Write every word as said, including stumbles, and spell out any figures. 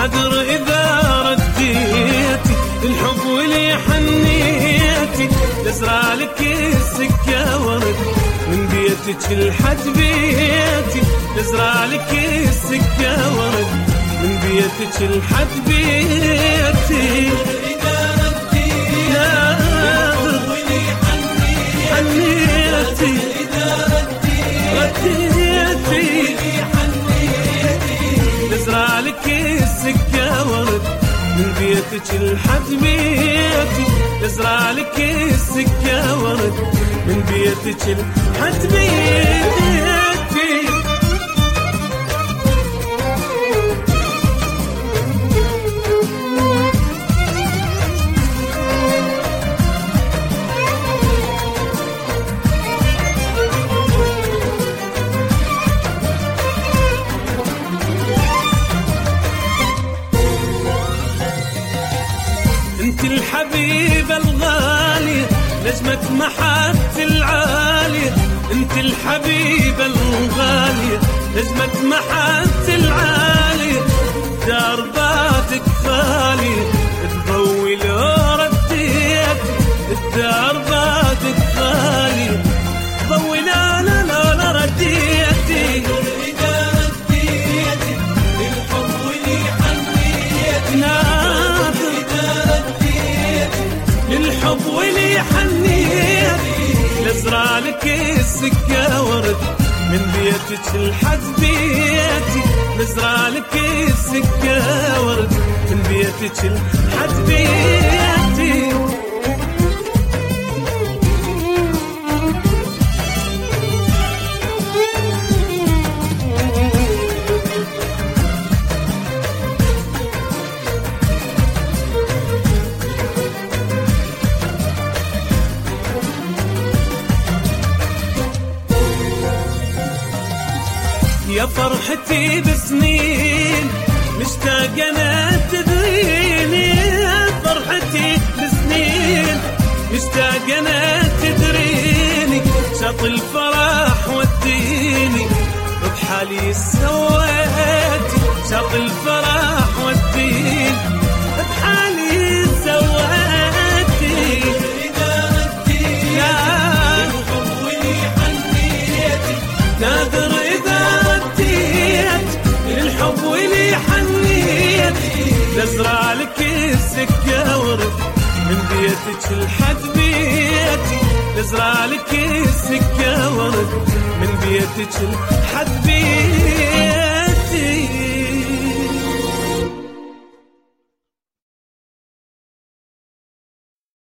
نادر إذا رديتي الحب ولي حنيتي تزرع لك السكة ورد من بيتك لحد بيتي تزرع لك السكة ورد من بيتك لحد بيتي إذا رديتي الحب ولي حنيتي إذا رديتي تزرع لك السكة ورد من بيتك لحد بيتي تزرع لك السكة ورد من بيتك لحد بيتي. انت الحبيبة الغالية نجمة محط العالية انت الحبيبة الغالية نجمة محط العالية درباتك خالية تضوي لو رديت درباتك خالية تضوي لا لا لا لا رديتي إذا رديتي الحب ولي حنيتي للحب ولي حنيتي لازرع لك السكة ورد من بيتك لحد بيتي لازرع لك السكة ورد من بيتك لحد بيتي. يا فرحتي بسنين مشتاق انا تدريني يا فرحتي بسنين مشتاق انا تدريني شاط الفرح وديني بحالي سويتي شاط الفرح وديني بحالي سويتي إذا رديتي الحب ولي حنيتي نادر الحب ولي حنيتي تزرع لك السكة ورد من بيتك لحد بيتي تزرع لك السكة ورد من بيتك لحد بيتي.